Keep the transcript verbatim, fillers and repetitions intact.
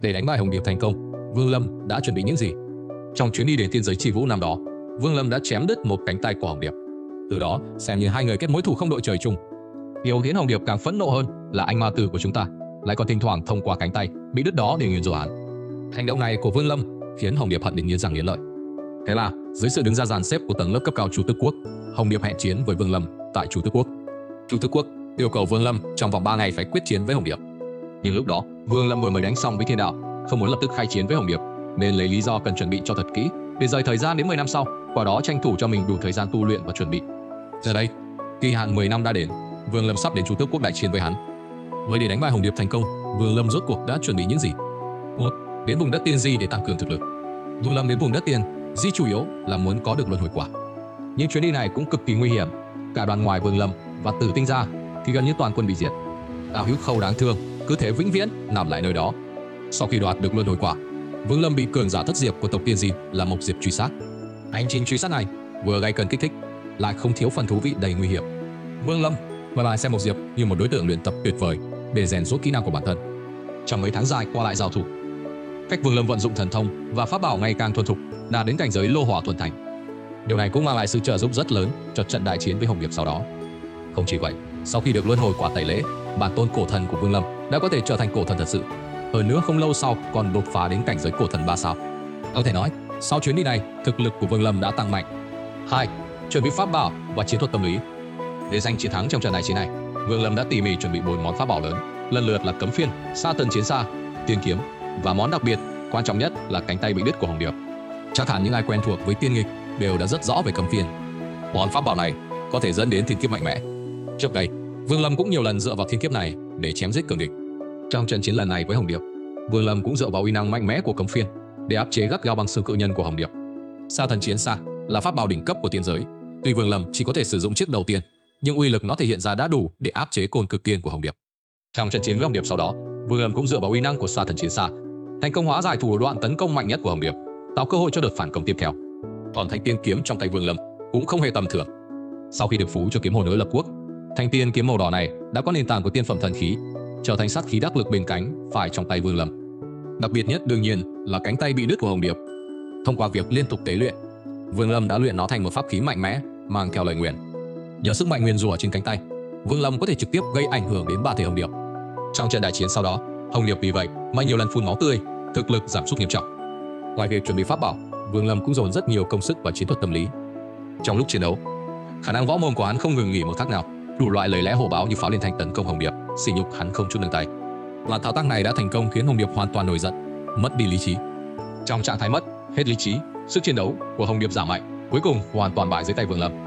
Để đánh bại Hồng Điệp thành công, Vương Lâm đã chuẩn bị những gì? Trong chuyến đi đến tiên giới Chi Vũ năm đó, Vương Lâm đã chém đứt một cánh tay của Hồng Điệp. Từ đó, xem như hai người kết mối thù không đội trời chung. Điều khiến Hồng Điệp càng phẫn nộ hơn là anh ma tử của chúng ta lại còn thỉnh thoảng thông qua cánh tay bị đứt đó để nguyền rủa hắn. Hành động này của Vương Lâm khiến Hồng Điệp hận đến nghiến răng nghiến lợi. Thế là, dưới sự đứng ra dàn xếp của tầng lớp cấp cao Chu Tước Quốc, Hồng Điệp hẹn chiến với Vương Lâm tại Chu Tước Quốc. Chu Tước Quốc yêu cầu Vương Lâm trong vòng ba ngày phải quyết chiến với Hồng Điệp. Nhưng lúc đó, Vương Lâm vừa mới đánh xong với Thiên Đạo, không muốn lập tức khai chiến với Hồng Điệp, nên lấy lý do cần chuẩn bị cho thật kỹ để rời thời gian đến mười năm sau, qua đó tranh thủ cho mình đủ thời gian tu luyện và chuẩn bị. Giờ đây, kỳ hạn mười năm đã đến, Vương Lâm sắp đến Chu Tước Quốc đại chiến với hắn. Với để đánh bại Hồng Điệp thành công, Vương Lâm rốt cuộc đã chuẩn bị những gì? Một, đến vùng đất tiên Di để tăng cường thực lực. Vương Lâm đến vùng đất tiên Di chủ yếu là muốn có được luân hồi quả. Nhưng chuyến đi này cũng cực kỳ nguy hiểm. Cả đoàn ngoài Vương Lâm và Tử Tinh ra thì gần như toàn quân bị diệt. Đạo hữu Khâu đáng thương, cứ thế vĩnh viễn nằm lại nơi đó. Sau khi đoạt được luân hồi quả, Vương Lâm bị cường giả thất diệp của tộc tiên Di là Mộc Diệp truy sát. Hành trình truy sát này vừa gây cần kích thích, lại không thiếu phần thú vị đầy nguy hiểm. Vương Lâm và lại xem Mộc Diệp như một đối tượng luyện tập tuyệt vời để rèn rũa kỹ năng của bản thân. Trong mấy tháng dài qua lại giao thủ, cách Vương Lâm vận dụng thần thông và pháp bảo ngày càng thuần thục, đạt đến cảnh giới lô hỏa thuần thành. Điều này cũng mang lại sự trợ giúp rất lớn cho trận đại chiến với Hồng Điệp sau đó. Không chỉ vậy, sau khi được luân hồi quả tẩy lễ, bản tôn cổ thần của Vương Lâm đã có thể trở thành cổ thần thật sự. Hơn nữa không lâu sau còn đột phá đến cảnh giới cổ thần ba sao. Có thể nói, sau chuyến đi này, thực lực của Vương Lâm đã tăng mạnh. Hai, chuẩn bị pháp bảo và chiến thuật tâm lý. Để giành chiến thắng trong trận đại chiến này, Vương Lâm đã tỉ mỉ chuẩn bị bốn món pháp bảo lớn, lần lượt là cấm phiên, sa thần chiến xa, tiên kiếm và món đặc biệt quan trọng nhất là cánh tay bị đứt của Hồng Điệp. Chắc hẳn những ai quen thuộc với tiên nghịch đều đã rất rõ về cấm phiên. Món pháp bảo này có thể dẫn đến thiên kiếp mạnh mẽ. Trước đây, Vương Lâm cũng nhiều lần dựa vào thiên kiếp này để chém giết cường địch. Trong trận chiến lần này với Hồng Điệp, Vương Lâm cũng dựa vào uy năng mạnh mẽ của cấm phiên để áp chế gắt gao bằng xương cự nhân của Hồng Điệp. Sa thần chiến xa là pháp bảo đỉnh cấp của tiên giới. Tuy Vương Lâm chỉ có thể sử dụng chiếc đầu tiên, nhưng uy lực nó thể hiện ra đã đủ để áp chế côn cực tiên của Hồng Điệp. Trong trận chiến với Hồng Điệp sau đó, Vương Lâm cũng dựa vào uy năng của sa thần chiến xa, thành công hóa giải thủ đoạn tấn công mạnh nhất của Hồng Điệp, tạo cơ hội cho đợt phản công tiếp theo. Còn thanh tiên kiếm trong tay Vương Lâm cũng không hề tầm thường. Sau khi được phú cho kiếm hồn nối lập quốc, thanh tiên kiếm màu đỏ này đã có nền tảng của tiên phẩm thần khí, trở thành sát khí đắc lực bên cánh phải trong tay Vương Lâm. Đặc biệt nhất đương nhiên là cánh tay bị đứt của Hồng Điệp. Thông qua việc liên tục tế luyện, Vương Lâm đã luyện nó thành một pháp khí mạnh mẽ mang theo lời nguyền. Nhờ sức mạnh nguyền rủa trên cánh tay, Vương Lâm có thể trực tiếp gây ảnh hưởng đến ba thể Hồng Điệp. Trong trận đại chiến sau đó, Hồng Điệp vì vậy mà nhiều lần phun máu tươi, thực lực giảm sút nghiêm trọng. Ngoài việc chuẩn bị pháp bảo, Vương Lâm cũng dồn rất nhiều công sức vào chiến thuật tâm lý. Trong lúc chiến đấu, khả năng võ mồm của hắn không ngừng nghỉ một khắc nào, đủ loại lời lẽ hổ báo như pháo liên thanh tấn công Hồng Điệp, sỉ nhục hắn không chút nương tay. Và thao tác này đã thành công khiến Hồng Điệp hoàn toàn nổi giận, mất đi lý trí. Trong trạng thái mất hết lý trí, sức chiến đấu của Hồng Điệp giảm mạnh, cuối cùng hoàn toàn bại dưới tay Vương Lâm.